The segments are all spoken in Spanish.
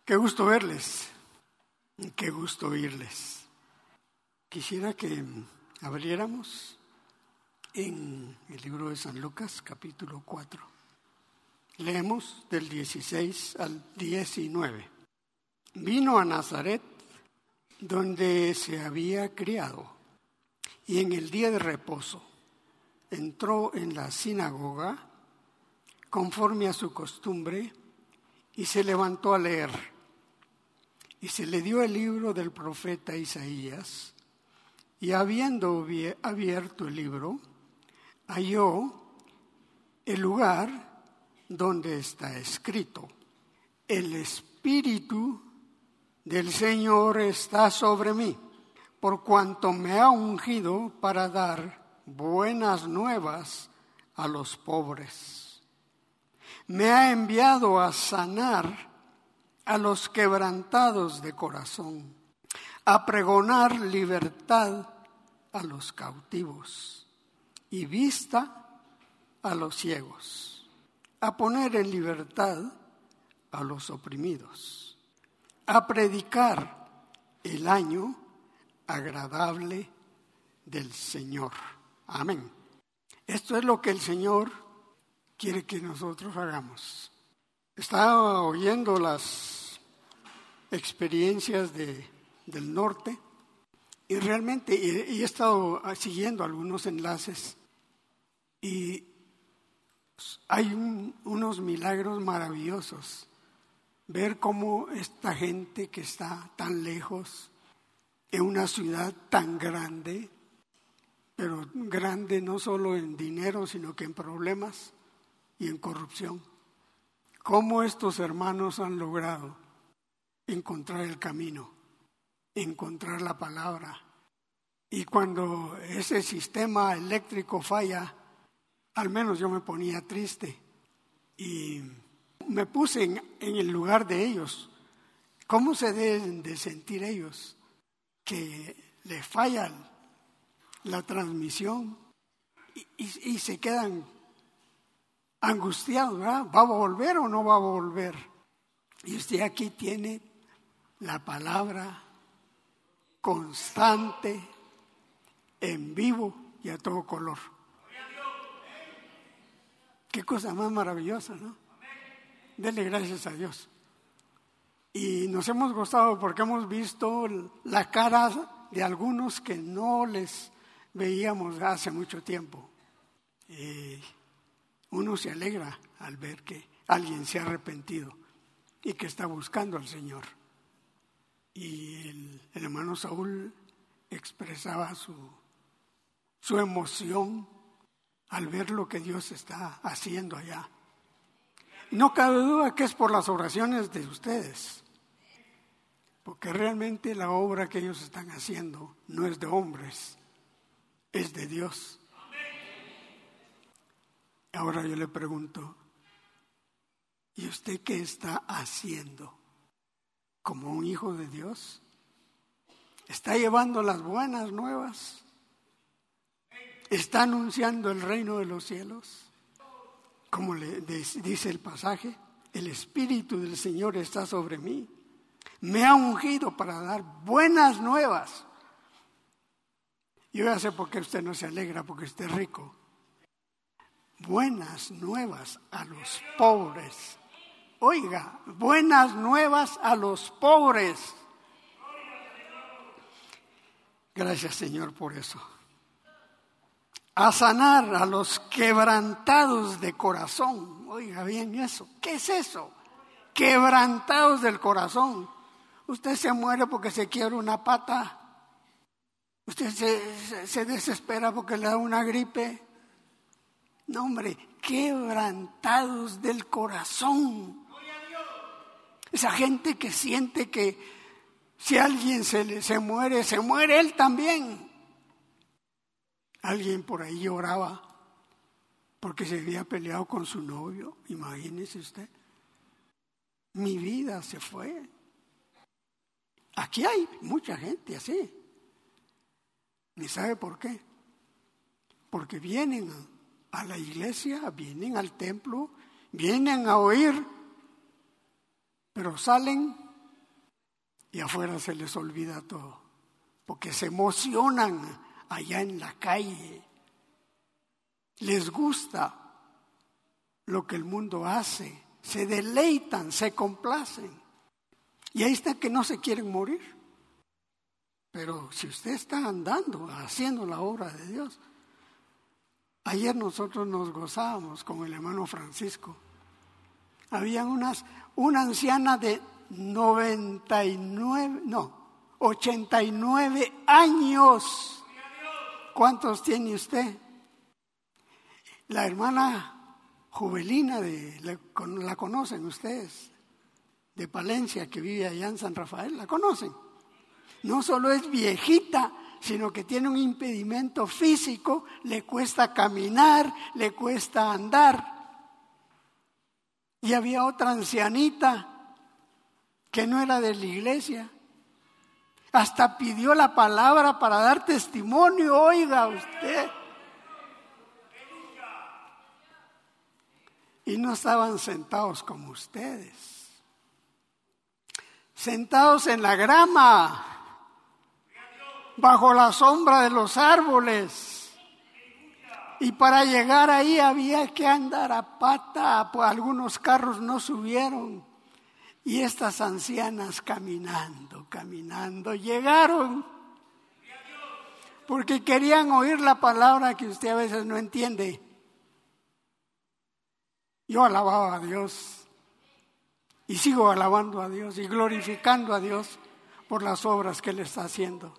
Qué gusto verles, qué gusto oírles. Quisiera que abriéramos en el libro de San Lucas, capítulo 4. Leemos del 16 al 19. Vino a Nazaret, donde se había criado, y en el día de reposo entró en la sinagoga, conforme a su costumbre, y se levantó a leer. Y se le dio el libro del profeta Isaías, y habiendo abierto el libro, halló el lugar donde está escrito: el Espíritu del Señor está sobre mí, por cuanto me ha ungido para dar buenas nuevas a los pobres. Me ha enviado a sanar a los quebrantados de corazón, a pregonar libertad a los cautivos y vista a los ciegos, a poner en libertad a los oprimidos, a predicar el año agradable del Señor. Amén. Esto es lo que el Señor quiere que nosotros hagamos. Estaba oyendo las experiencias del norte y realmente he estado siguiendo algunos enlaces y hay unos milagros maravillosos. Ver cómo esta gente que está tan lejos, en una ciudad tan grande, pero grande no solo en dinero, sino que en problemas y en corrupción, cómo estos hermanos han logrado encontrar el camino, encontrar la palabra. Y cuando ese sistema eléctrico falla, al menos yo me ponía triste y me puse en el lugar de ellos. ¿Cómo se deben de sentir ellos que le falla la transmisión y se quedan angustiados, ¿verdad? ¿Va a volver o no va a volver? Y usted aquí tiene la palabra constante, en vivo y a todo color. Qué cosa más maravillosa, ¿no? Dele gracias a Dios. Y nos hemos gozado porque hemos visto la cara de algunos que no les veíamos hace mucho tiempo. Uno se alegra al ver que alguien se ha arrepentido y que está buscando al Señor. Y el hermano Saúl expresaba su emoción al ver lo que Dios está haciendo allá. No cabe duda que es por las oraciones de ustedes, porque realmente la obra que ellos están haciendo no es de hombres, es de Dios. Ahora yo le pregunto, ¿y usted qué está haciendo como un hijo de Dios? ¿Está llevando las buenas nuevas? ¿Está anunciando el reino de los cielos? Como le dice el pasaje, el Espíritu del Señor está sobre mí. Me ha ungido para dar buenas nuevas. Yo ya sé por qué usted no se alegra, porque usted es rico. Buenas nuevas a los pobres. Oiga, buenas nuevas a los pobres. Gracias, Señor, por eso. A sanar a los quebrantados de corazón. Oiga bien eso. ¿Qué es eso? Quebrantados del corazón. Usted se muere porque se quiebra una pata. Usted se desespera porque le da una gripe. No, hombre, quebrantados del corazón. Esa gente que siente que si alguien se muere él también. Alguien por ahí lloraba porque se había peleado con su novio. Imagínese usted. Mi vida se fue. Aquí hay mucha gente así. ¿Ni sabe por qué? Porque vienen a la iglesia, vienen al templo, vienen a oír, pero salen y afuera se les olvida todo, porque se emocionan allá en la calle. Les gusta lo que el mundo hace, se deleitan, se complacen. Y ahí está que no se quieren morir. Pero si usted está andando, haciendo la obra de Dios. Ayer nosotros nos gozábamos con el hermano Francisco. Había una anciana de 89 años. ¿Cuántos tiene usted? La hermana Juvelina, la conocen ustedes, de Palencia, que vive allá en San Rafael, la conocen. No solo es viejita, sino que tiene un impedimento físico, le cuesta caminar, le cuesta andar. Y había otra ancianita que no era de la iglesia. Hasta pidió la palabra para dar testimonio, oiga usted. Y no estaban sentados como ustedes. Sentados en la grama, bajo la sombra de los árboles. Y para llegar ahí había que andar a pata, pues algunos carros no subieron. Y estas ancianas caminando, llegaron. Porque querían oír la palabra que usted a veces no entiende. Yo alababa a Dios y sigo alabando a Dios y glorificando a Dios por las obras que Él está haciendo.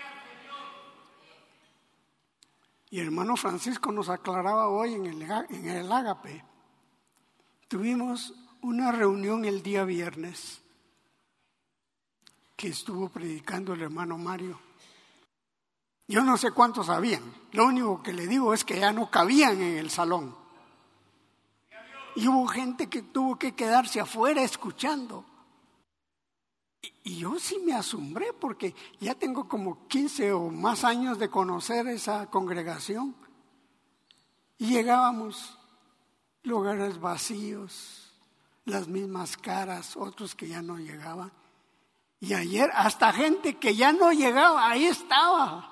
Y el hermano Francisco nos aclaraba hoy en el Ágape. Tuvimos una reunión el día viernes que estuvo predicando el hermano Mario. Yo no sé cuántos habían. Lo único que le digo es que ya no cabían en el salón. Y hubo gente que tuvo que quedarse afuera escuchando. Y yo sí me asombré porque ya tengo como 15 o más años de conocer esa congregación. Y llegábamos, lugares vacíos, las mismas caras, otros que ya no llegaban. Y ayer hasta gente que ya no llegaba, ahí estaba.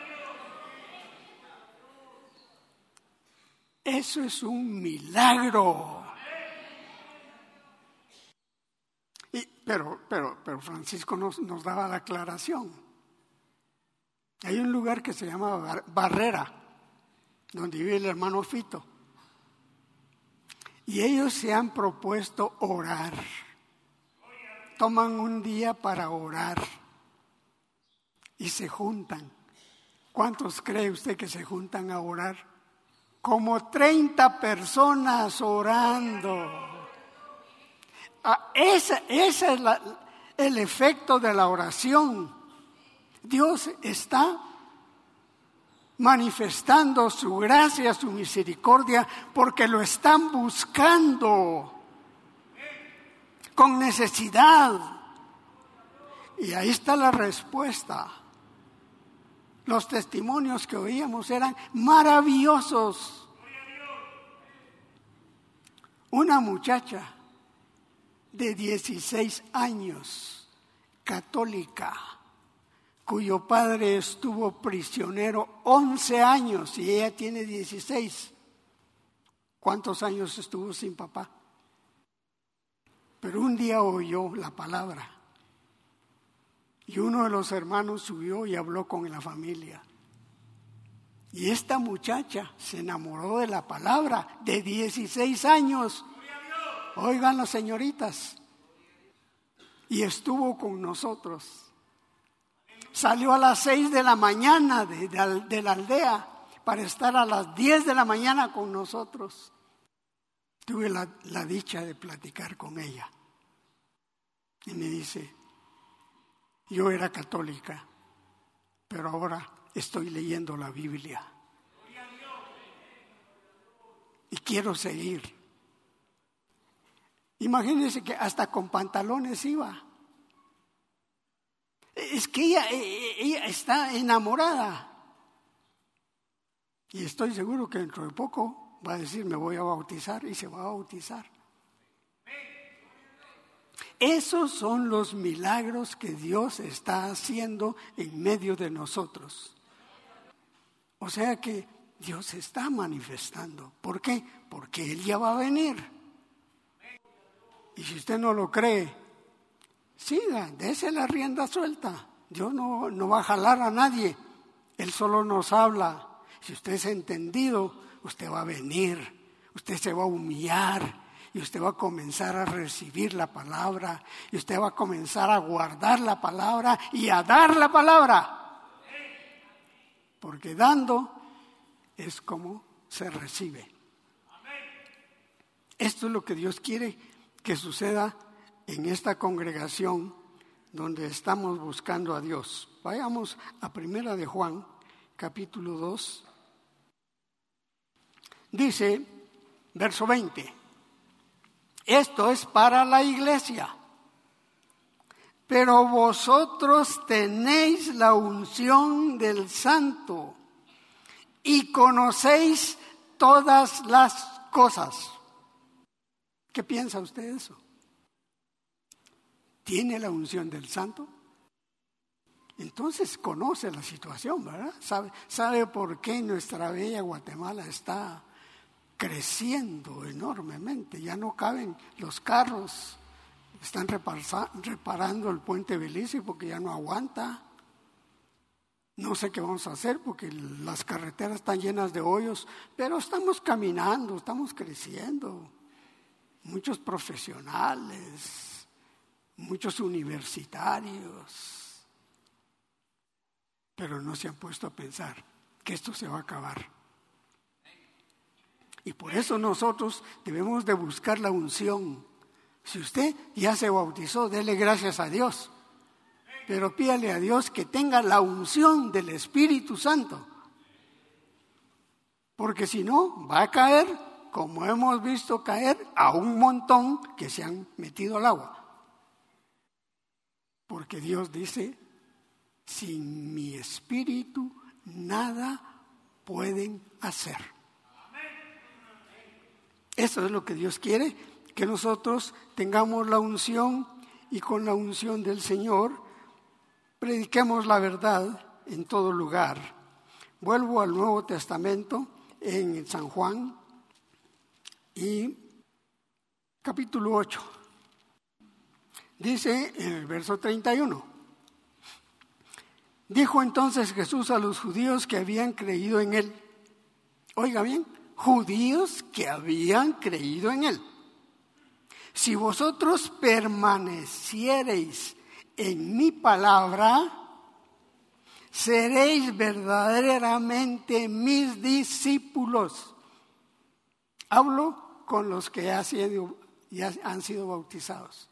Eso es un milagro. Pero Francisco nos daba la aclaración. Hay un lugar que se llama Barrera, donde vive el hermano Fito. Y ellos se han propuesto orar. Toman un día para orar. Y se juntan. ¿Cuántos cree usted que se juntan a orar? Como 30 personas orando. Ese es el efecto de la oración. Dios está manifestando su gracia, su misericordia, porque lo están buscando con necesidad. Y ahí está la respuesta. Los testimonios que oíamos eran maravillosos. Una muchacha de 16 años, católica, cuyo padre estuvo prisionero 11 años y ella tiene 16. ¿Cuántos años estuvo sin papá? Pero un día oyó la palabra. Y uno de los hermanos subió y habló con la familia. Y esta muchacha se enamoró de la palabra de 16 años. Oigan las señoritas. Y estuvo con nosotros. Salió a las 6 de la mañana de la aldea para estar a las 10 de la mañana con nosotros. Tuve la dicha de platicar con ella. Y me dice, yo era católica, pero ahora estoy leyendo la Biblia. Y quiero seguir. Imagínense que hasta con pantalones iba. Es que ella está enamorada. Y estoy seguro que dentro de poco va a decir, me voy a bautizar, y se va a bautizar. Esos son los milagros que Dios está haciendo en medio de nosotros. O sea que Dios se está manifestando. ¿Por qué? Porque Él ya va a venir. Y si usted no lo cree, siga, dése la rienda suelta. Dios no va a jalar a nadie. Él solo nos habla. Si usted es entendido, usted va a venir. Usted se va a humillar. Y usted va a comenzar a recibir la palabra. Y usted va a comenzar a guardar la palabra y a dar la palabra. Porque dando es como se recibe. Esto es lo que Dios quiere que suceda en esta congregación donde estamos buscando a Dios. Vayamos a 1 de Juan, capítulo 2. Dice, verso 20. Esto es para la iglesia. Pero vosotros tenéis la unción del Santo y conocéis todas las cosas. ¿Qué piensa usted de eso? ¿Tiene la unción del Santo? Entonces conoce la situación, ¿verdad? Sabe por qué nuestra bella Guatemala está creciendo enormemente. Ya no caben los carros. Están reparando el puente Belice porque ya no aguanta. No sé qué vamos a hacer porque las carreteras están llenas de hoyos, pero estamos caminando, estamos creciendo. Muchos profesionales, muchos universitarios, pero no se han puesto a pensar que esto se va a acabar. Y por eso nosotros debemos de buscar la unción. Si usted ya se bautizó, dele gracias a Dios. Pero pídale a Dios que tenga la unción del Espíritu Santo. Porque si no, va a caer, como hemos visto caer a un montón que se han metido al agua. Porque Dios dice, sin mi Espíritu nada pueden hacer. Eso es lo que Dios quiere, que nosotros tengamos la unción y con la unción del Señor prediquemos la verdad en todo lugar. Vuelvo al Nuevo Testamento en San Juan y capítulo 8. Dice en el verso 31. Dijo entonces Jesús a los judíos que habían creído en Él. Oiga bien, judíos que habían creído en Él. Si vosotros permaneciereis en mi palabra, seréis verdaderamente mis discípulos. Hablo con los que ya han sido bautizados.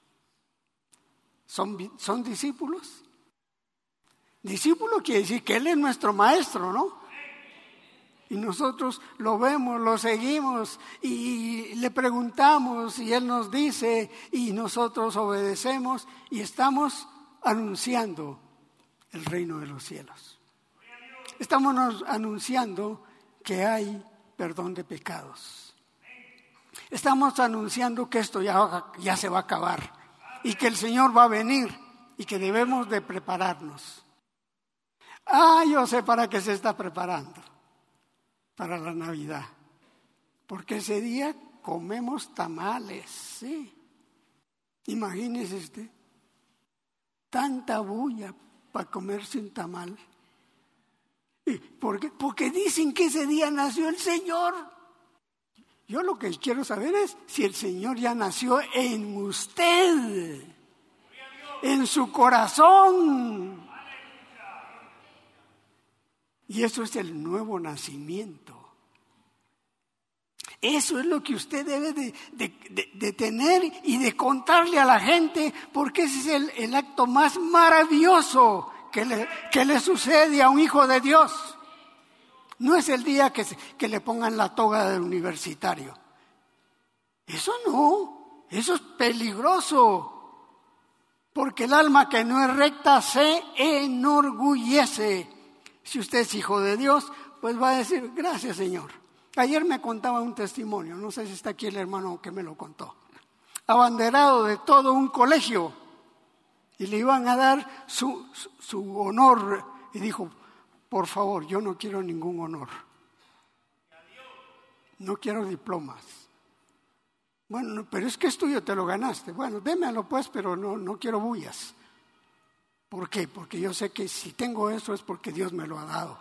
¿Son discípulos? Discípulo quiere decir que Él es nuestro maestro, ¿no? Y nosotros lo vemos, lo seguimos y le preguntamos y Él nos dice y nosotros obedecemos y estamos anunciando el reino de los cielos. Estamos anunciando que hay perdón de pecados. Estamos anunciando que esto ya se va a acabar y que el Señor va a venir y que debemos de prepararnos. Yo sé para qué se está preparando. Para la Navidad. Porque ese día comemos tamales, ¿sí? Imagínese usted. Tanta bulla para comerse un tamal. ¿Y por qué? Porque dicen que ese día nació el Señor. Yo lo que quiero saber es si el Señor ya nació en usted, en su corazón. Y eso es el nuevo nacimiento. Eso es lo que usted debe de tener y de contarle a la gente, porque ese es el acto más maravilloso que le sucede a un hijo de Dios. No es el día que le pongan la toga del universitario. Eso no, eso es peligroso. Porque el alma que no es recta se enorgullece. Si usted es hijo de Dios, pues va a decir, gracias Señor. Ayer me contaba un testimonio, no sé si está aquí el hermano que me lo contó. abanderado de todo un colegio, y le iban a dar su honor, y dijo: por favor, yo no quiero ningún honor, no quiero diplomas. Bueno, pero es que es tuyo, te lo ganaste. Bueno, démelo pues, pero no quiero bullas. ¿Por qué? Porque yo sé que si tengo eso es porque Dios me lo ha dado.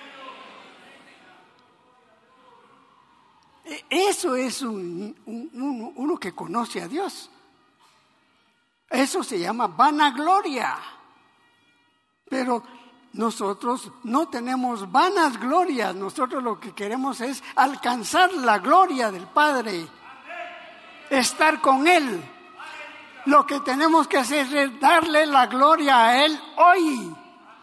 Eso es uno que conoce a Dios. Eso se llama vanagloria. Pero nosotros no tenemos vanas glorias. Nosotros lo que queremos es alcanzar la gloria del Padre, estar con Él. Lo que tenemos que hacer es darle la gloria a Él hoy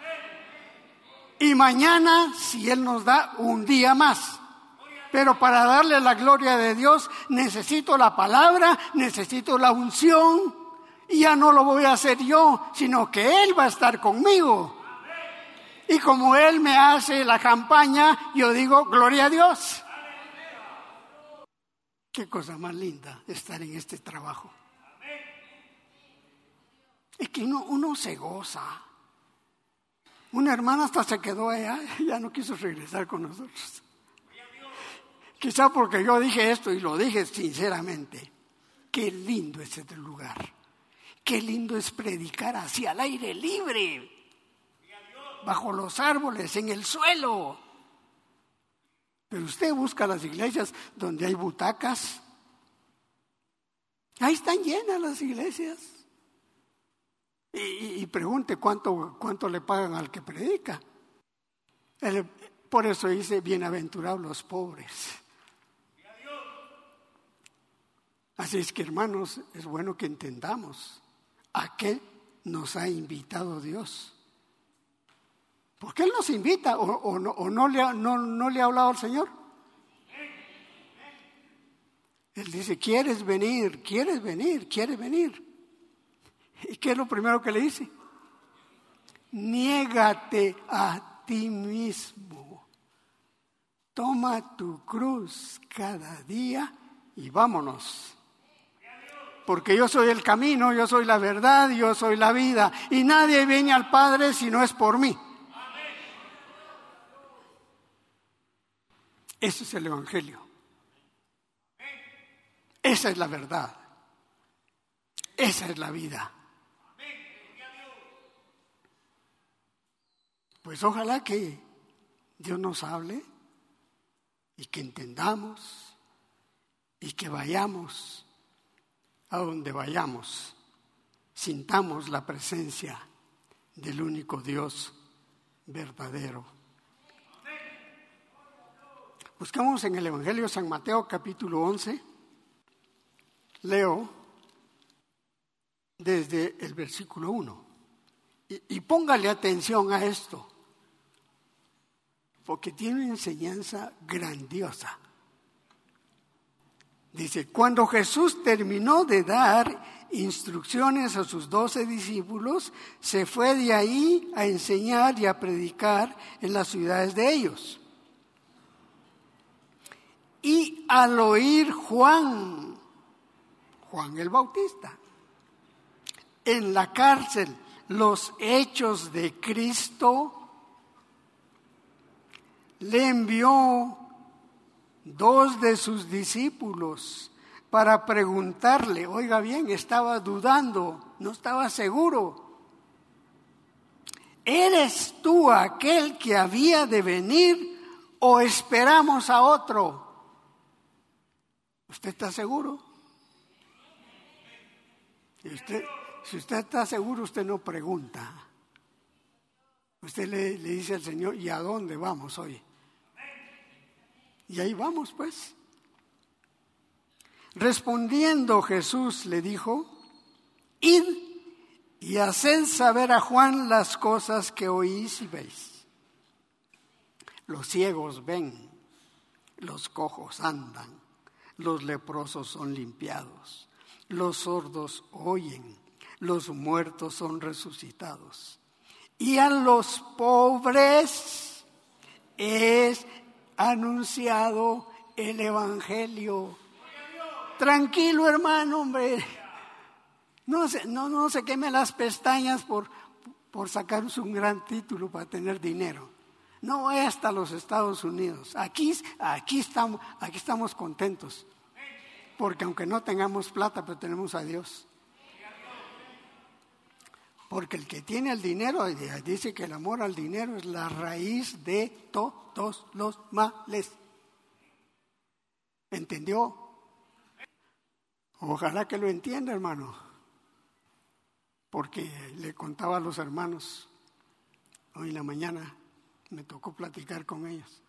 y mañana, si Él nos da un día más. Pero para darle la gloria de Dios necesito la palabra, necesito la unción, y ya no lo voy a hacer yo, sino que Él va a estar conmigo. Y como Él me hace la campaña, yo digo: gloria a Dios. Qué cosa más linda estar en este trabajo. Es que uno se goza. Una hermana hasta se quedó allá, ya no quiso regresar con nosotros. Quizá porque yo dije esto y lo dije sinceramente. Qué lindo es este lugar. Qué lindo es predicar así al aire libre, bajo los árboles, en el suelo. Pero usted busca las iglesias donde hay butacas. Ahí están llenas las iglesias. Y pregunte cuánto le pagan al que predica. Por eso dice: bienaventurados los pobres. Así es que, hermanos, es bueno que entendamos a qué nos ha invitado Dios. ¿Por qué Él nos invita? ¿O no le ha hablado al Señor? Él dice: ¿quieres venir? ¿Quieres venir? ¿Quieres venir? ¿Y qué es lo primero que le dice? Niégate a ti mismo. Toma tu cruz cada día y vámonos. Porque yo soy el camino, yo soy la verdad, yo soy la vida. Y nadie viene al Padre si no es por mí. Ese es el Evangelio. Esa es la verdad. Esa es la vida. Pues ojalá que Dios nos hable y que entendamos y que vayamos a donde vayamos, sintamos la presencia del único Dios verdadero. Buscamos en el Evangelio de San Mateo, capítulo 11. Leo desde el versículo 1. Y póngale atención a esto, porque tiene una enseñanza grandiosa. Dice: cuando Jesús terminó de dar instrucciones a sus 12 discípulos, se fue de ahí a enseñar y a predicar en las ciudades de ellos. Y al oír Juan el Bautista, en la cárcel, los hechos de Cristo, le envió 2 de sus discípulos para preguntarle. Oiga bien, estaba dudando, no estaba seguro: ¿eres tú aquel que había de venir o esperamos a otro? ¿Usted está seguro? Si usted está seguro, usted no pregunta. Usted le dice al Señor: ¿y a dónde vamos hoy? Y ahí vamos, pues. Respondiendo Jesús le dijo: id y haced saber a Juan las cosas que oís y veis. Los ciegos ven, los cojos andan, los leprosos son limpiados, los sordos oyen, los muertos son resucitados. Y a los pobres es anunciado el Evangelio. Tranquilo, hermano, hombre. No se queme las pestañas por sacarse un gran título para tener dinero. No vaya hasta los Estados Unidos. Aquí estamos contentos. Porque aunque no tengamos plata, pero tenemos a Dios. Porque el que tiene el dinero, dice que el amor al dinero es la raíz de todos los males. ¿Entendió? Ojalá que lo entienda, hermano. Porque le contaba a los hermanos, hoy en la mañana me tocó platicar con ellos,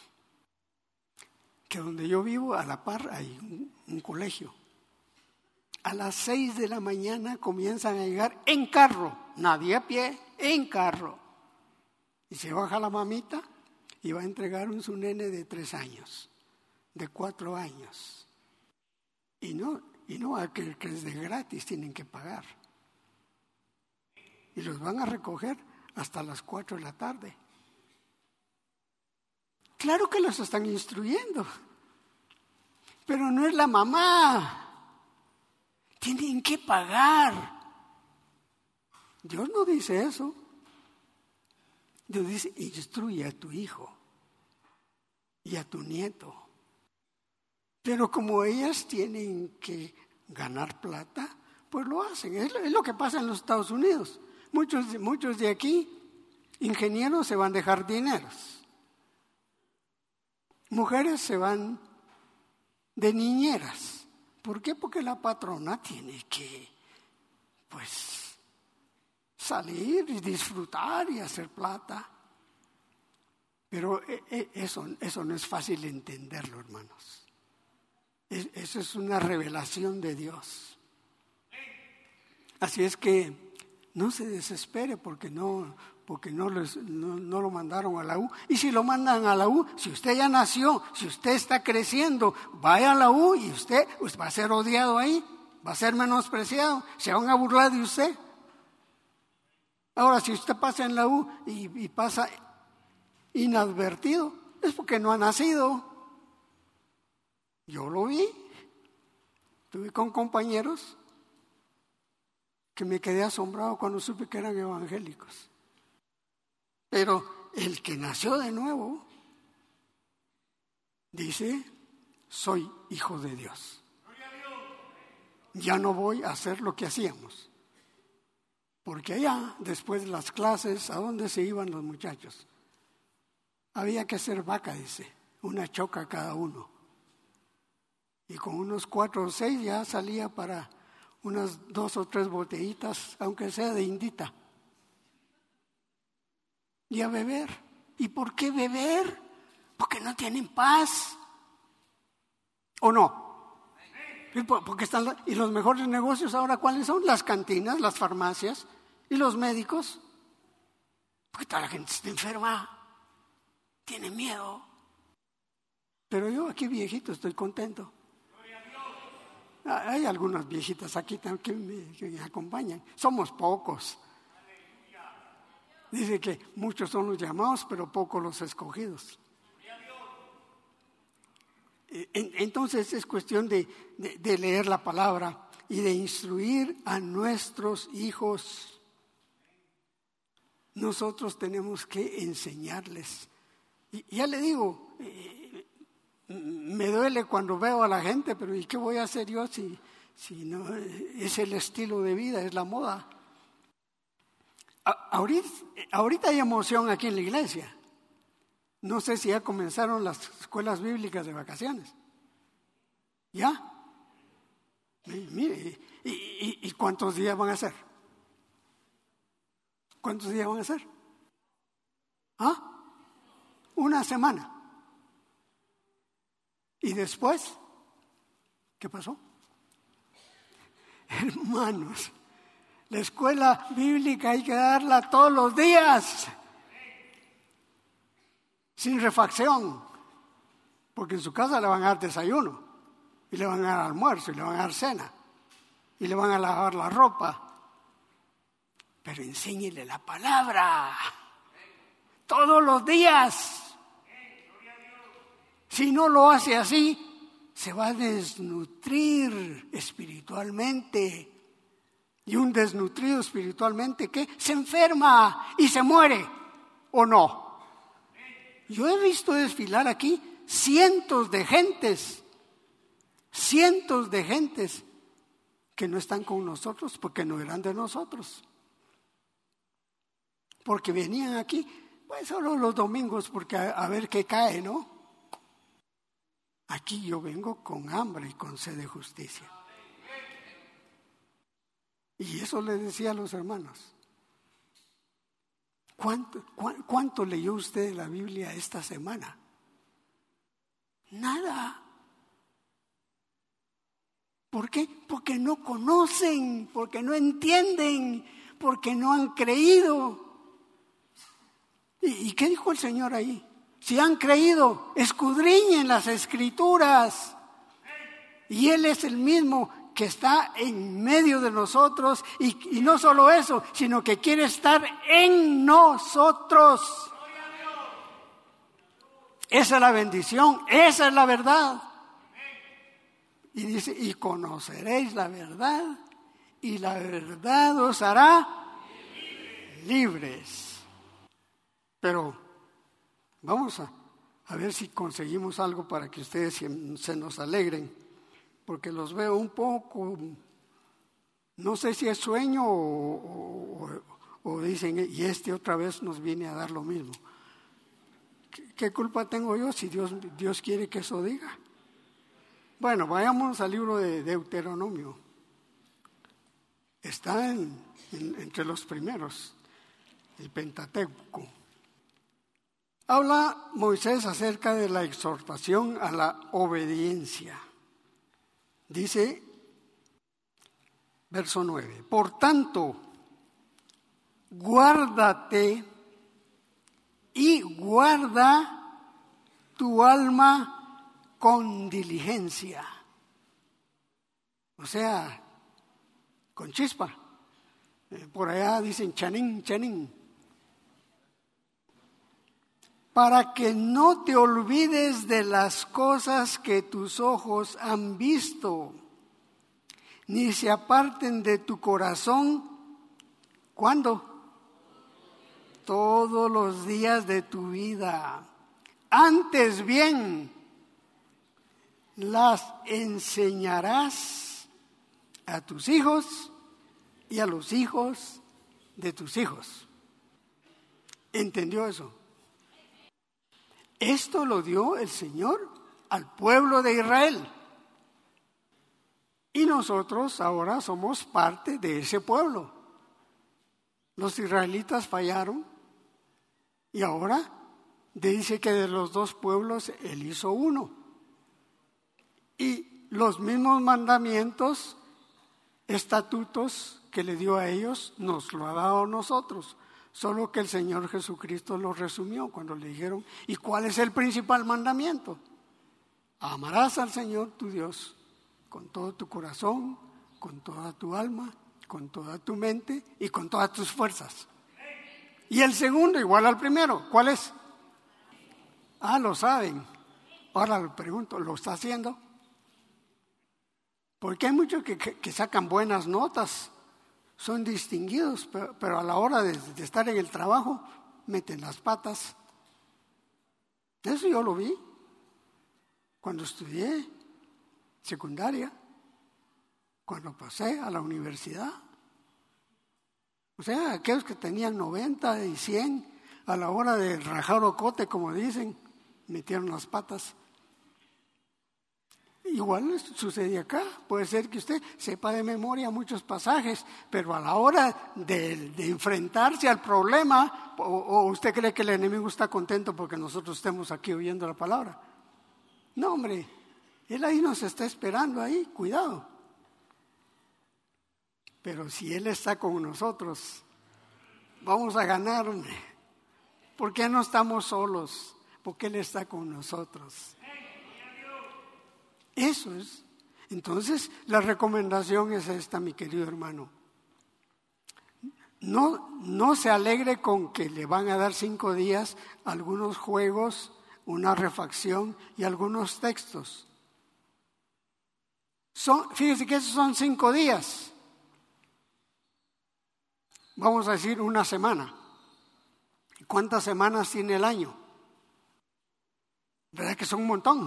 que donde yo vivo, a la par, hay un colegio. A las 6 de la mañana comienzan a llegar en carro, nadie a pie, en carro. Y se baja la mamita y va a entregar su nene de 3 años, de 4 años. Y no a que es de gratis, tienen que pagar. Y los van a recoger hasta las 4 de la tarde. Claro que los están instruyendo, pero no es la mamá. Tienen que pagar. Dios no dice eso. Dios dice, instruye a tu hijo y a tu nieto. Pero como ellas tienen que ganar plata, pues lo hacen. Es lo que pasa en los Estados Unidos. Muchos de aquí, ingenieros, se van de jardineros. Mujeres se van de niñeras. ¿Por qué? Porque la patrona tiene que, salir y disfrutar y hacer plata. Pero eso no es fácil entenderlo, hermanos. Eso es una revelación de Dios. Así es que no se desespere porque no lo mandaron a la U. Y si lo mandan a la U, si usted ya nació, si usted está creciendo, vaya a la U y usted va a ser odiado ahí, va a ser menospreciado, se van a burlar de usted. Ahora, si usted pasa en la U y pasa inadvertido, es porque no ha nacido. Yo lo vi. Estuve con compañeros que me quedé asombrado cuando supe que eran evangélicos. Pero el que nació de nuevo dice, soy hijo de Dios. Ya no voy a hacer lo que hacíamos. Porque allá, después de las clases, ¿a dónde se iban los muchachos? Había que hacer vaca, dice, una choca cada uno. Y con unos 4 o 6 ya salía para unas 2 o 3 botellitas, aunque sea de indita. Y a beber. ¿Y por qué beber? Porque no tienen paz. ¿O no? Porque y los mejores negocios ahora, ¿cuáles son? Las cantinas, las farmacias y los médicos. Porque toda la gente está enferma, tiene miedo. Pero yo aquí viejito estoy contento. Hay algunas viejitas aquí que me acompañan. Somos pocos. Dice que muchos son los llamados, pero pocos los escogidos. Entonces es cuestión de leer la palabra y de instruir a nuestros hijos. Nosotros tenemos que enseñarles. Y ya le digo, me duele cuando veo a la gente, pero ¿y qué voy a hacer yo si no es el estilo de vida, es la moda? Ahorita hay emoción aquí en la iglesia. No sé si ya comenzaron las escuelas bíblicas de vacaciones. ¿Ya? Mire, ¿y cuántos días van a ser? ¿Cuántos días van a ser? Una semana. ¿Y después? ¿Qué pasó? Hermanos, la escuela bíblica hay que darla todos los días. Sin refacción. Porque en su casa le van a dar desayuno. Y le van a dar almuerzo. Y le van a dar cena. Y le van a lavar la ropa. Pero enséñele la palabra. Todos los días. Si no lo hace así, se va a desnutrir espiritualmente. Y un desnutrido espiritualmente, ¿qué? Se enferma y se muere, ¿o no? Yo he visto desfilar aquí cientos de gentes que no están con nosotros porque no eran de nosotros. Porque venían aquí, pues solo los domingos, porque a ver qué cae, ¿no? Aquí yo vengo con hambre y con sed de justicia. Y eso le decía a los hermanos. ¿Cuánto leyó usted de la Biblia esta semana? Nada. ¿Por qué? Porque no conocen, porque no entienden, porque no han creído. ¿Y qué dijo el Señor ahí? Si han creído, escudriñen las Escrituras. Y Él es el mismo que está en medio de nosotros y no solo eso, sino que quiere estar en nosotros. Esa es la bendición, esa es la verdad. Y dice, y conoceréis la verdad, y la verdad os hará libres. Pero vamos a ver si conseguimos algo para que ustedes se nos alegren. Porque los veo un poco, no sé si es sueño o dicen, y otra vez nos viene a dar lo mismo. ¿Qué culpa tengo yo si Dios quiere que eso diga? Bueno, vayamos al libro de Deuteronomio. Está entre los primeros, el Pentateuco. Habla Moisés acerca de la exhortación a la obediencia. Dice, verso 9, por tanto, guárdate y guarda tu alma con diligencia. O sea, con chispa. Por allá dicen chanín, chanín. Para que no te olvides de las cosas que tus ojos han visto, ni se aparten de tu corazón. ¿Cuándo? Todos los días de tu vida. Antes bien, las enseñarás a tus hijos y a los hijos de tus hijos. ¿Entendió eso? Esto lo dio el Señor al pueblo de Israel. Y nosotros ahora somos parte de ese pueblo. Los israelitas fallaron y ahora dice que de los dos pueblos Él hizo uno. Y los mismos mandamientos, estatutos que le dio a ellos, nos lo ha dado a nosotros. Solo que el Señor Jesucristo lo resumió cuando le dijeron, ¿y cuál es el principal mandamiento? Amarás al Señor tu Dios con todo tu corazón, con toda tu alma, con toda tu mente y con todas tus fuerzas. Y el segundo, igual al primero, ¿cuál es? Lo saben. Ahora le pregunto, ¿lo está haciendo? Porque hay muchos que sacan buenas notas. Son distinguidos, pero a la hora de estar en el trabajo, meten las patas. Eso yo lo vi cuando estudié secundaria, cuando pasé a la universidad. O sea, aquellos que tenían 90 y 100, a la hora de rajar ocote, como dicen, metieron las patas. Igual sucede acá. Puede ser que usted sepa de memoria muchos pasajes, pero a la hora de enfrentarse al problema, o usted cree que el enemigo está contento porque nosotros estemos aquí oyendo la palabra. No, hombre, Él ahí nos está esperando ahí, cuidado. Pero si Él está con nosotros, vamos a ganar, hombre. ¿Por qué no estamos solos? Porque Él está con nosotros. Eso es. Entonces, la recomendación es esta, mi querido hermano. No se alegre con que le van a dar 5 días algunos juegos, una refacción y algunos textos. Fíjese que esos son 5 días. Vamos a decir una semana. ¿Cuántas semanas tiene el año? ¿Verdad que son un montón?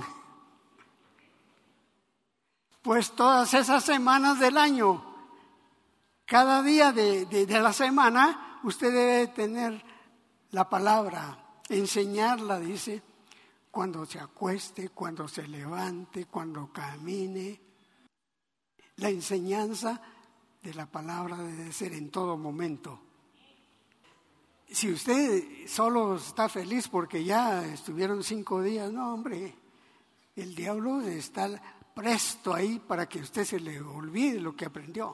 Pues todas esas semanas del año, cada día de la semana, usted debe tener la palabra, enseñarla, dice, cuando se acueste, cuando se levante, cuando camine. La enseñanza de la palabra debe ser en todo momento. Si usted solo está feliz porque ya estuvieron 5 días, no, hombre, el diablo está presto ahí para que usted se le olvide lo que aprendió.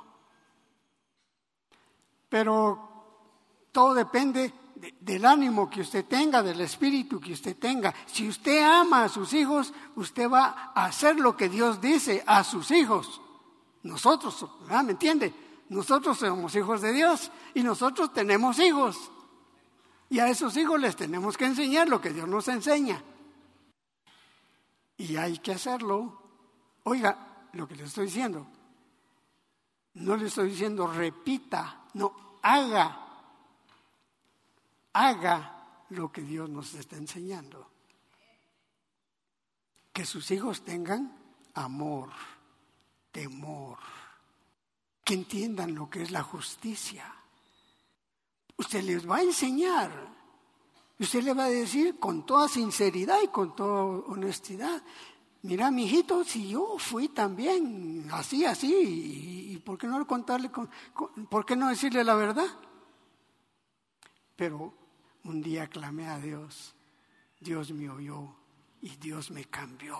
Pero todo depende del ánimo que usted tenga, del espíritu que usted tenga. Si usted ama a sus hijos, usted va a hacer lo que Dios dice a sus hijos. Nosotros, ¿me entiende? Nosotros somos hijos de Dios y nosotros tenemos hijos. Y a esos hijos les tenemos que enseñar lo que Dios nos enseña. Y hay que hacerlo. Oiga, lo que le estoy diciendo, no le estoy diciendo repita, no, haga lo que Dios nos está enseñando. Que sus hijos tengan amor, temor, que entiendan lo que es la justicia. Usted les va a enseñar, usted le va a decir con toda sinceridad y con toda honestidad: mira, mijito, si yo fui también así, y ¿por qué no contarle, por qué no decirle la verdad? Pero un día clamé a Dios, Dios me oyó y Dios me cambió.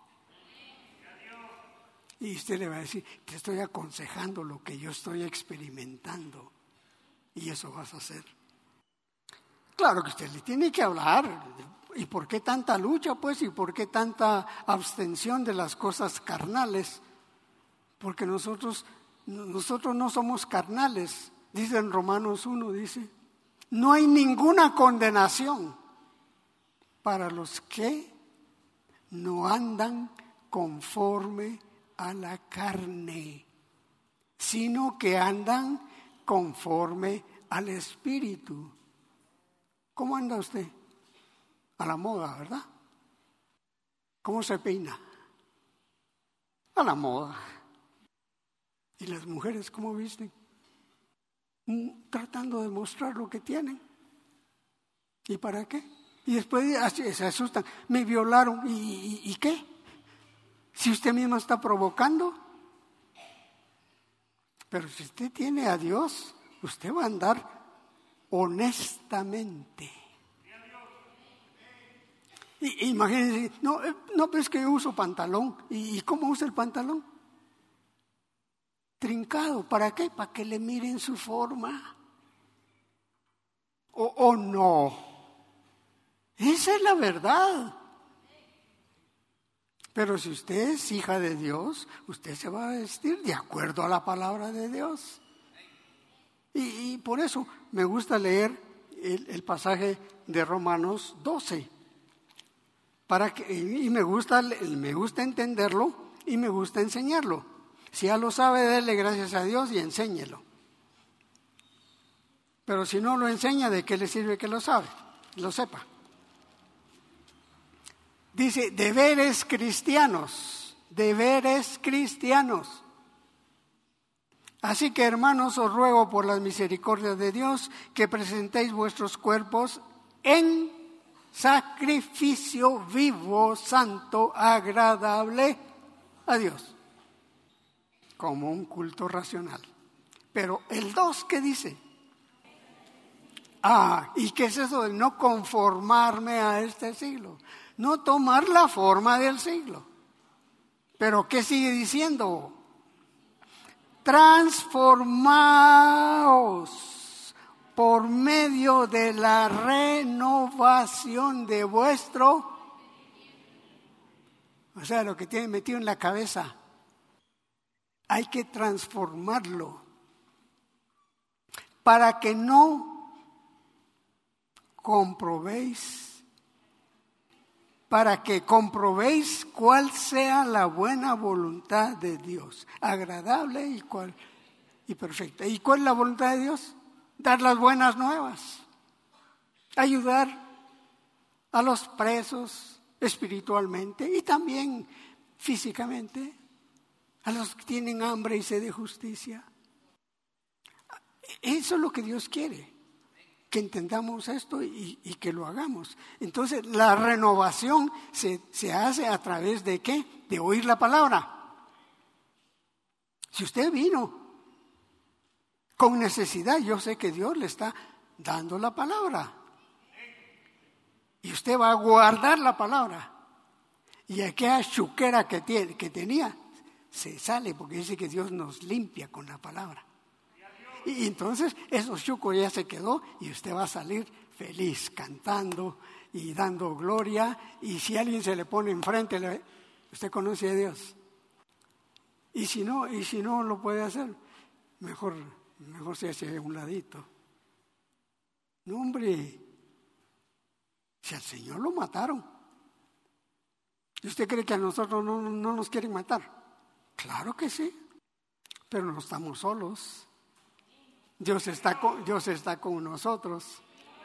Y usted le va a decir: te estoy aconsejando lo que yo estoy experimentando, y eso vas a hacer. Claro que usted le tiene que hablar. ¿Y por qué tanta lucha, pues? ¿Y por qué tanta abstención de las cosas carnales? Porque nosotros no somos carnales. Dice en Romanos 1, dice: no hay ninguna condenación para los que no andan conforme a la carne, sino que andan conforme al Espíritu. ¿Cómo anda usted? A la moda, ¿verdad? ¿Cómo se peina? A la moda. ¿Y las mujeres cómo visten? Tratando de mostrar lo que tienen. ¿Y para qué? Y después se asustan. Me violaron. ¿Y qué? Si usted mismo está provocando. Pero si usted tiene a Dios, usted va a andar honestamente. Imagínense, no, pero es que yo uso pantalón. ¿Y cómo usa el pantalón? Trincado. ¿Para qué? Para que le miren su forma. ¿O no? Esa es la verdad. Pero si usted es hija de Dios, usted se va a vestir de acuerdo a la palabra de Dios. Y por eso me gusta leer el pasaje de Romanos 12. Y me gusta entenderlo y me gusta enseñarlo. Si ya lo sabe, déle gracias a Dios y enséñelo. Pero si no lo enseña, ¿de qué le sirve que lo sepa? Dice, deberes cristianos. Así que, hermanos, os ruego por las misericordias de Dios que presentéis vuestros cuerpos en sacrificio vivo, santo, agradable a Dios, como un culto racional. Pero el 2, ¿qué dice? ¿Y qué es eso de no conformarme a este siglo? No tomar la forma del siglo. ¿Pero qué sigue diciendo? Transformaos por medio de la renovación de vuestro, o sea, lo que tiene metido en la cabeza, hay que transformarlo para que no comprobéis para que comprobéis cuál sea la buena voluntad de Dios, agradable y perfecta. ¿Y cuál es la voluntad de Dios? Dar las buenas nuevas, ayudar a los presos espiritualmente y también físicamente, a los que tienen hambre y sed de justicia. Eso es lo que Dios quiere, que entendamos esto y que lo hagamos. Entonces, la renovación se hace a través de ¿qué? De oír la palabra. Si usted vino con necesidad, yo sé que Dios le está dando la palabra. Y usted va a guardar la palabra. Y aquella chuquera que tenía, se sale, porque dice que Dios nos limpia con la palabra. Y entonces esos chucos ya se quedó y usted va a salir feliz, cantando y dando gloria. Y si alguien se le pone enfrente, usted conoce a Dios. Y si no lo puede hacer, mejor se hace a un ladito. No, hombre, si al Señor lo mataron. ¿Y usted cree que a nosotros no nos quieren matar? Claro que sí, pero no estamos solos. Dios está con nosotros.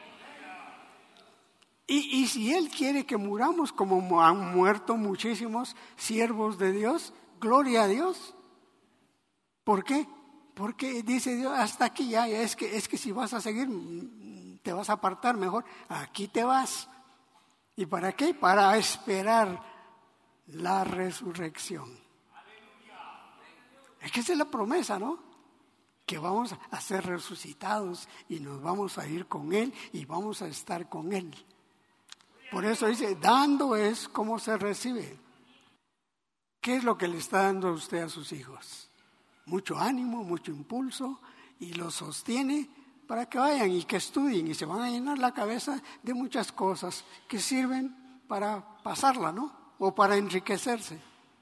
Y si Él quiere que muramos como han muerto muchísimos siervos de Dios, gloria a Dios. ¿Por qué? Porque dice Dios, hasta aquí ya, es que si vas a seguir, te vas a apartar mejor, aquí te vas. ¿Y para qué? Para esperar la resurrección. Es que esa es la promesa, ¿no? Que vamos a ser resucitados y nos vamos a ir con Él y vamos a estar con Él. Por eso dice, dando es como se recibe. ¿Qué es lo que le está dando a usted a sus hijos? Mucho ánimo, mucho impulso, y los sostiene para que vayan y que estudien y se van a llenar la cabeza de muchas cosas que sirven para pasarla, ¿no? O para enriquecerse.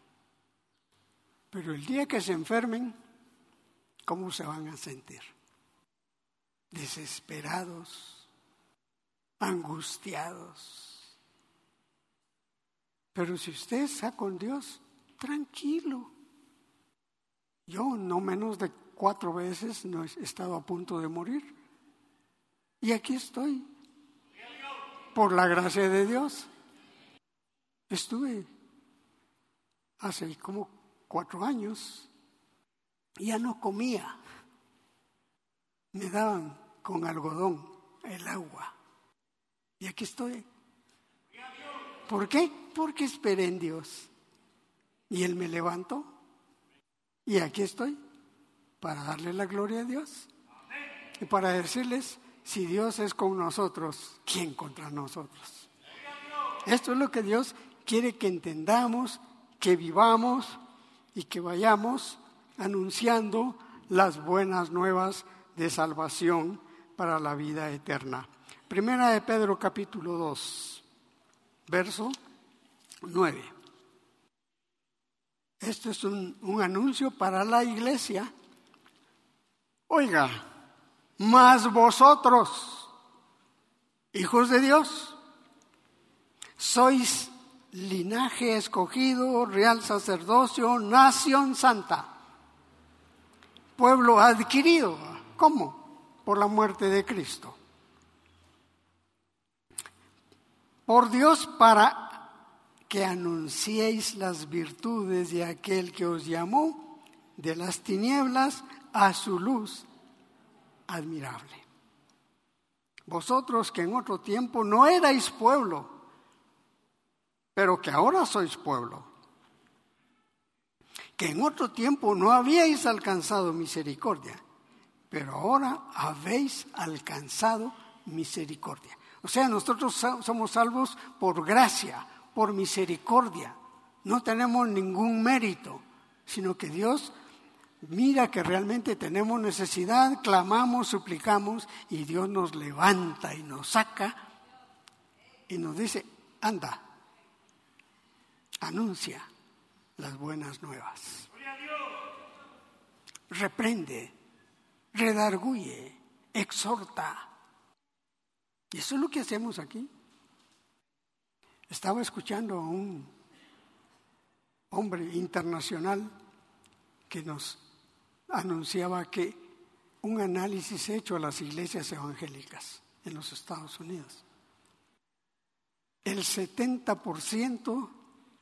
Pero el día que se enfermen, ¿cómo se van a sentir? Desesperados, angustiados. Pero si usted está con Dios, tranquilo. Yo no menos de 4 veces no he estado a punto de morir. Y aquí estoy. Por la gracia de Dios. Estuve hace como 4 años. Ya no comía. Me daban con algodón el agua. Y aquí estoy. ¿Por qué? Porque esperé en Dios. Y Él me levantó. Y aquí estoy para darle la gloria a Dios. Y para decirles, si Dios es con nosotros, ¿quién contra nosotros? Esto es lo que Dios quiere que entendamos, que vivamos y que vayamos anunciando las buenas nuevas de salvación para la vida eterna. Primera de Pedro capítulo 2, verso 9. Esto es un anuncio para la iglesia. Oiga, mas vosotros, hijos de Dios, sois linaje escogido, real sacerdocio, nación santa, pueblo adquirido. ¿Cómo? Por la muerte de Cristo. Por Dios, para que anunciéis las virtudes de aquel que os llamó de las tinieblas a su luz admirable. Vosotros que en otro tiempo no erais pueblo, pero que ahora sois pueblo, que en otro tiempo no habíais alcanzado misericordia, pero ahora habéis alcanzado misericordia. O sea, nosotros somos salvos por gracia, por misericordia. No tenemos ningún mérito, sino que Dios mira que realmente tenemos necesidad, clamamos, suplicamos, y Dios nos levanta y nos saca y nos dice, anda, anuncia las buenas nuevas. Reprende, redarguye, exhorta. Y eso es lo que hacemos aquí. Estaba escuchando a un hombre internacional que nos anunciaba que un análisis hecho a las iglesias evangélicas en los Estados Unidos. El 70%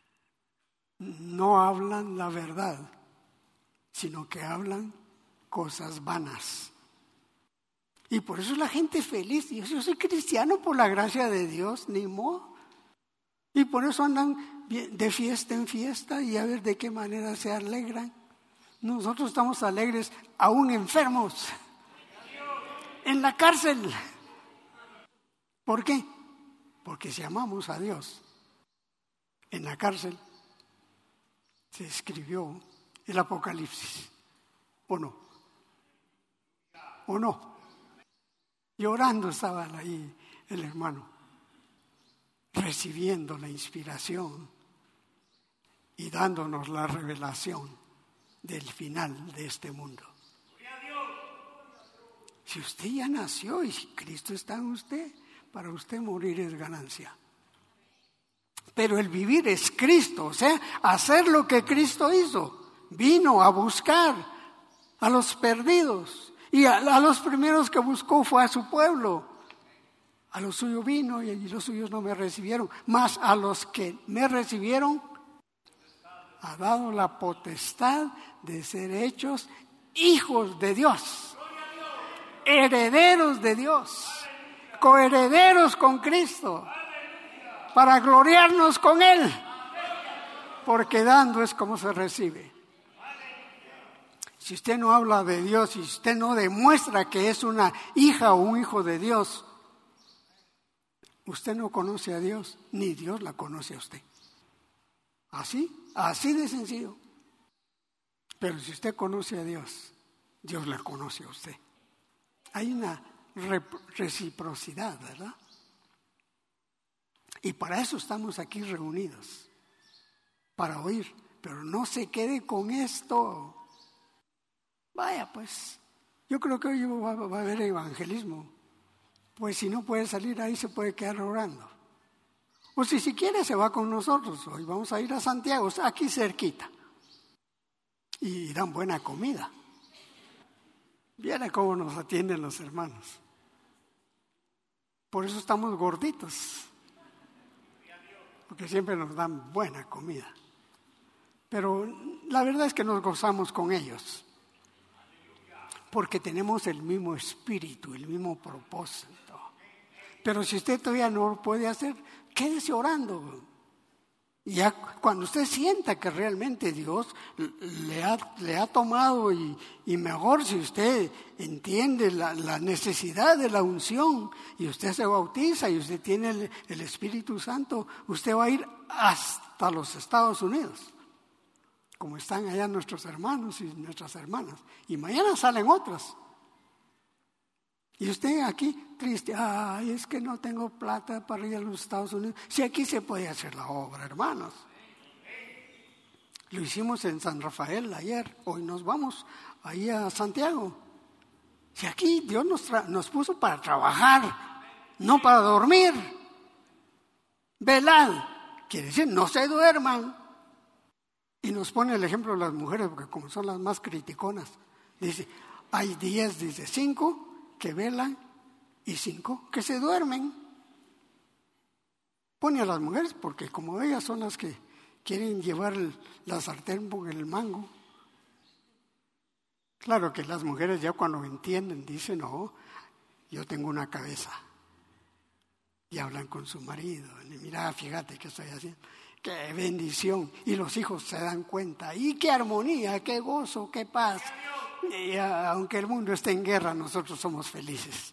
no hablan la verdad, sino que hablan cosas vanas. Y por eso la gente es feliz. Yo soy cristiano por la gracia de Dios, ni modo. Y por eso andan de fiesta en fiesta y a ver de qué manera se alegran. Nosotros estamos alegres aún enfermos, en la cárcel. ¿Por qué? Porque si amamos a Dios, en la cárcel se escribió el Apocalipsis, ¿o no? ¿O no? Llorando estaba ahí el hermano, recibiendo la inspiración y dándonos la revelación del final de este mundo. Si usted ya nació y si Cristo está en usted, para usted morir es ganancia. Pero el vivir es Cristo, o sea, hacer lo que Cristo hizo. Vino a buscar a los perdidos y a los primeros que buscó fue a su pueblo. A los suyos vino y los suyos no me recibieron, mas a los que me recibieron ha dado la potestad de ser hechos hijos de Dios, herederos de Dios, coherederos con Cristo, para gloriarnos con Él, porque dando es como se recibe. Si usted no habla de Dios, si usted no demuestra que es una hija o un hijo de Dios, usted no conoce a Dios, ni Dios la conoce a usted. Así de sencillo. Pero si usted conoce a Dios, Dios la conoce a usted. Hay una reciprocidad, ¿verdad? Y para eso estamos aquí reunidos, para oír. Pero no se quede con esto. Vaya, pues, yo creo que hoy va a haber evangelismo. Pues si no puede salir ahí, se puede quedar orando. O si quiere, se va con nosotros. Hoy vamos a ir a Santiago, aquí cerquita. Y dan buena comida. Viera cómo nos atienden los hermanos. Por eso estamos gorditos. Porque siempre nos dan buena comida. Pero la verdad es que nos gozamos con ellos. Porque tenemos el mismo espíritu, el mismo propósito. Pero si usted todavía no lo puede hacer, quédese orando. Y ya cuando usted sienta que realmente Dios le ha tomado y mejor si usted entiende la necesidad de la unción y usted se bautiza y usted tiene el Espíritu Santo, usted va a ir hasta los Estados Unidos, como están allá nuestros hermanos y nuestras hermanas. Y mañana salen otros. Y usted aquí triste, ay, es que no tengo plata para ir a los Estados Unidos. Si aquí se puede hacer la obra, hermanos. Lo hicimos en San Rafael ayer, hoy nos vamos ahí a Santiago. Si aquí Dios nos puso para trabajar, no para dormir. Velad, quiere decir, no se duerman. Y nos pone el ejemplo de las mujeres, porque como son las más criticonas, dice, hay 10, dice 5 que velan y 5 que se duermen. Pone a las mujeres porque como ellas son las que quieren llevar la sartén con el mango. Claro que las mujeres ya cuando entienden dicen, no, yo tengo una cabeza. Y hablan con su marido. Y mira, fíjate qué estoy haciendo. Qué bendición. Y los hijos se dan cuenta. Y qué armonía, qué gozo, qué paz. Y aunque el mundo esté en guerra, nosotros somos felices.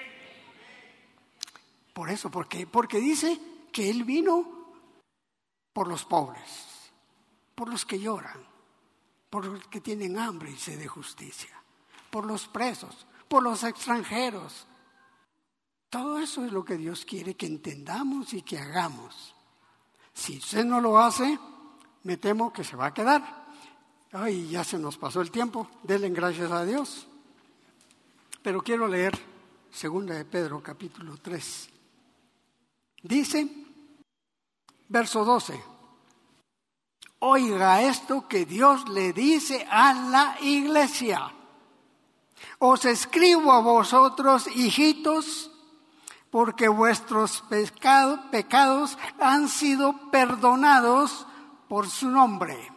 Por eso, porque dice que Él vino por los pobres, por los que lloran, por los que tienen hambre y sed de justicia, por los presos, por los extranjeros. Todo eso es lo que Dios quiere que entendamos y que hagamos. Si usted no lo hace, me temo que se va a quedar. Ay, ya se nos pasó el tiempo, denle gracias a Dios. Pero quiero leer 2 de Pedro, capítulo 3. Dice, Verso 12. Oiga esto que Dios le dice a la iglesia. Os escribo a vosotros, hijitos, porque vuestros pecados han sido perdonados por su nombre.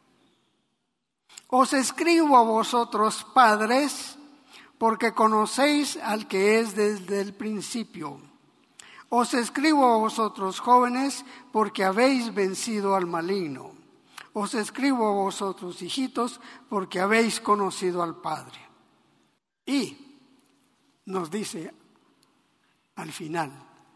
Os escribo a vosotros, padres, porque conocéis al que es desde el principio. Os escribo a vosotros, jóvenes, porque habéis vencido al maligno. Os escribo a vosotros, hijitos, porque habéis conocido al Padre. Y nos dice al final,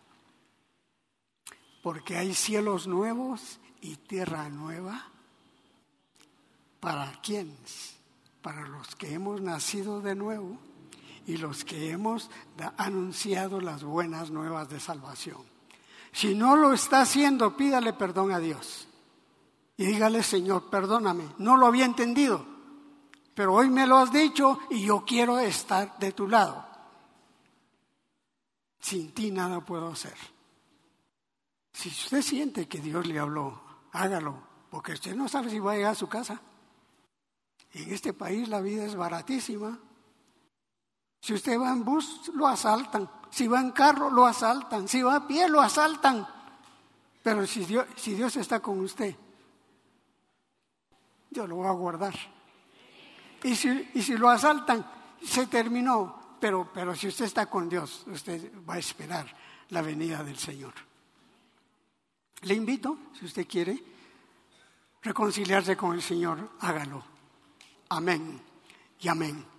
porque hay cielos nuevos y tierra nueva. ¿Para quiénes? Para los que hemos nacido de nuevo y los que hemos anunciado las buenas nuevas de salvación. Si no lo está haciendo, pídale perdón a Dios. Y dígale, Señor, perdóname, no lo había entendido, pero hoy me lo has dicho y yo quiero estar de tu lado. Sin ti nada puedo hacer. Si usted siente que Dios le habló, hágalo, porque usted no sabe si va a llegar a su casa. En este país la vida es baratísima. Si usted va en bus, lo asaltan. Si va en carro, lo asaltan. Si va a pie, lo asaltan. Pero si Dios está con usted, Dios lo va a guardar. Y si lo asaltan, se terminó. Pero si usted está con Dios, usted va a esperar la venida del Señor. Le invito, si usted quiere, reconciliarse con el Señor, hágalo. Amén y amén.